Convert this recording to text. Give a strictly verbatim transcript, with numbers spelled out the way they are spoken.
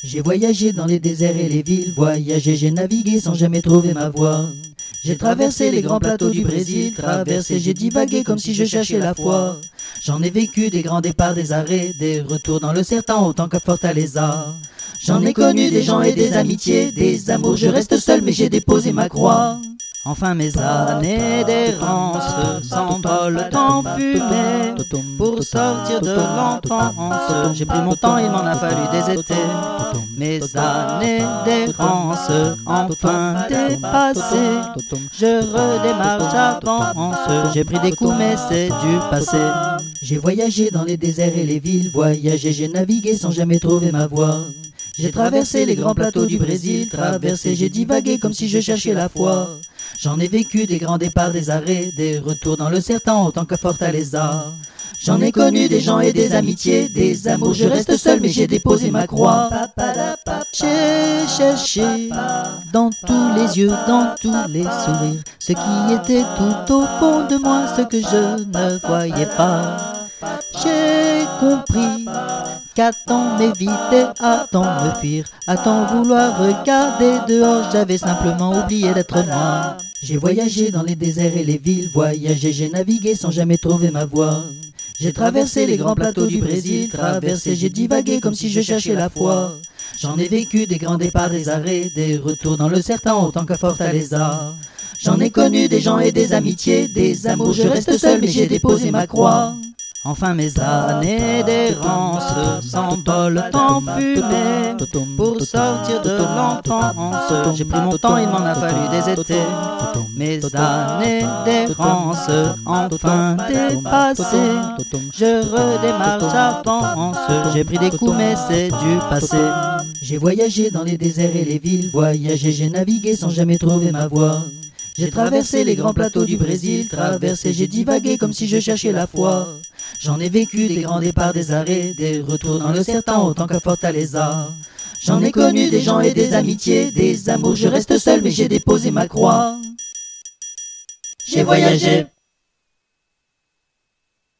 J'ai voyagé dans les déserts et les villes, voyagé, j'ai navigué sans jamais trouver ma voie. J'ai traversé les grands plateaux du Brésil, traversé, j'ai divagué comme si je cherchais la foi. J'en ai vécu des grands départs, des arrêts, des retours dans le sertan autant que Fortaleza. J'en ai connu des gens et des amitiés, des amours, je reste seul mais j'ai déposé ma croix. Enfin mes années d'errance s'envolent en fumée. Pour sortir de l'enfance, j'ai pris mon temps, il m'en a fallu des étés. Mes années d'errance enfin dépassées, je redémarre, j'avance. J'ai pris des coups mais c'est du passé. J'ai voyagé dans les déserts et les villes, voyagé, j'ai navigué sans jamais trouver ma voie. J'ai traversé les grands plateaux du Brésil, traversé, j'ai divagué comme si je cherchais la foi. J'en ai vécu des grands départs, des arrêts, des retours dans le sertan autant que Fortaleza. J'en ai connu des gens et des amitiés, des amours, je reste seul mais j'ai déposé ma croix. J'ai cherché dans tous les yeux, dans tous les sourires, ce qui était tout au fond de moi, ce que je ne voyais pas. J'ai compris qu'à tant m'éviter, à tant me fuir, à tant vouloir regarder dehors, j'avais simplement oublié d'être moi. J'ai voyagé dans les déserts et les villes, voyagé, j'ai navigué sans jamais trouver ma voie. J'ai traversé les grands plateaux du Brésil, traversé, j'ai divagué comme si je cherchais la foi. J'en ai vécu des grands départs, des arrêts, des retours dans le sertan autant que Fortaleza. J'en ai connu des gens et des amitiés, des amours, je reste seul mais j'ai déposé ma croix. Enfin mes années d'errance s'envolent en fumée. Pour sortir de l'enfance, j'ai pris mon temps, il m'en a fallu des étés. Mes années d'errance enfin dépassées, je redémarre, j'avance. J'ai pris des coups mais c'est du passé. J'ai voyagé dans les déserts et les villes, voyagé, j'ai navigué sans jamais trouver ma voie. J'ai traversé les grands plateaux du Brésil, traversé, j'ai divagué comme si je cherchais la foi. J'en ai vécu des grands départs, des arrêts, des retours dans le sertan autant que Fortaleza. J'en ai connu des gens et des amitiés, des amours, je reste seul mais j'ai déposé ma croix. J'ai voyagé.